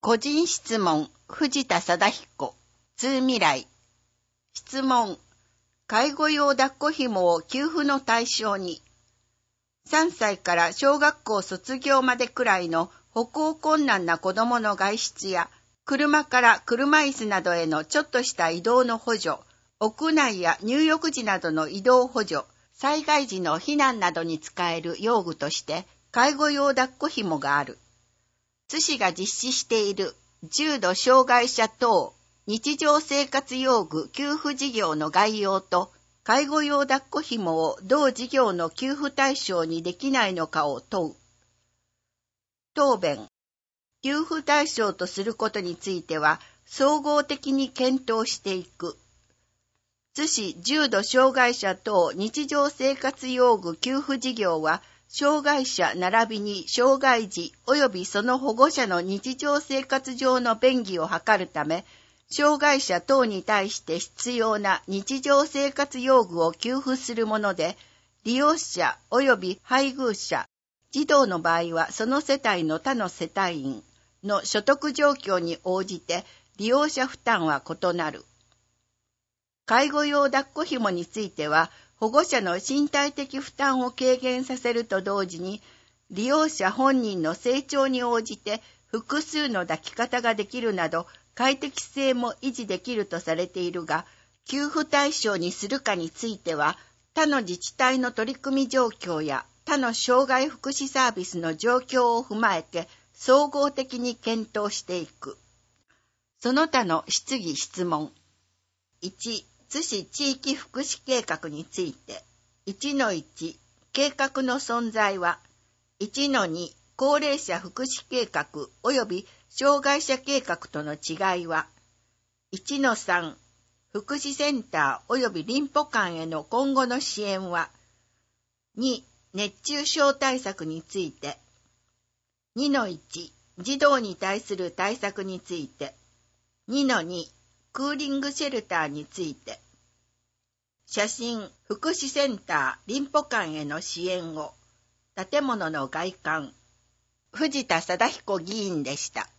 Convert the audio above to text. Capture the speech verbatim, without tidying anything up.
個人質問、藤田貞彦、通未来。質問、介護用抱っこ紐を給付の対象に。さんさいから小学校卒業までくらいの歩行困難な子供の外出や、車から車椅子などへのちょっとした移動の補助、屋内や入浴時などの移動補助、災害時の避難などに使える用具として、介護用抱っこ紐がある。津市が実施している重度障害者等日常生活用具給付事業の概要と、介護用抱っこ紐を同事業の給付対象にできないのかを問う。答弁。給付対象とすることについては、総合的に検討していく。津市重度障害者等日常生活用具給付事業は、障害者並びに障害児及びその保護者の日常生活上の便宜を図るため、障害者等に対して必要な日常生活用具を給付するもので、利用者及び配偶者、児童の場合はその世帯の他の世帯員の所得状況に応じて利用者負担は異なる。介護用抱っこ紐については、保護者の身体的負担を軽減させると同時に、利用者本人の成長に応じて複数の抱き方ができるなど、快適性も維持できるとされているが、給付対象にするかについては、他の自治体の取り組み状況や他の障害福祉サービスの状況を踏まえて、総合的に検討していく。その他の質疑質問。いち、津市地域福祉計画について。いちのいち、計画の存在は。いちのに、高齢者福祉計画及び障害者計画との違いは。いちのさん、福祉センター及び臨補間への今後の支援は。に、熱中症対策について。にのいち、児童に対する対策について。にのに、クーリングシェルターについて。写真、福祉センター、臨補間への支援を。建物の外観。藤田貞彦議員でした。